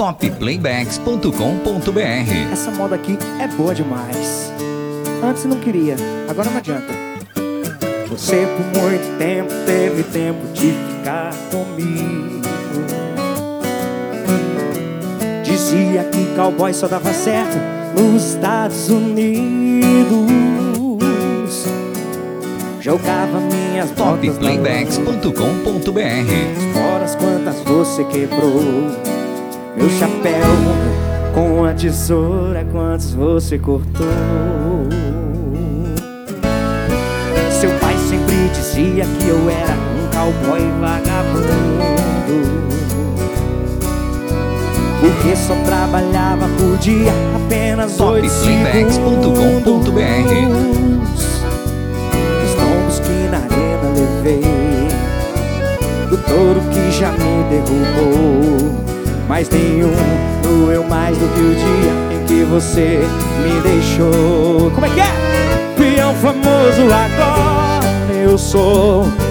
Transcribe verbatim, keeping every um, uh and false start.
top playbacks ponto com ponto br. Essa moda aqui é boa demais. Antes não queria, agora não adianta. Você por muito tempo teve tempo de ficar comigo. Dizia que cowboy só dava certo nos Estados Unidos. Jogava minhas top botas playbacks ponto com ponto br. Horas quantas você quebrou. Meu chapéu com a tesoura, quantos você cortou. Seu pai sempre dizia que eu era um cowboy vagabundo, porque só trabalhava por dia apenas oito segundos. top playbacks ponto com ponto br. Os tombos que na arena levei, do touro que já me derrubou, mas nenhum doeu mais do que o dia em que você me deixou. Como é que é? Peão famoso agora eu sou,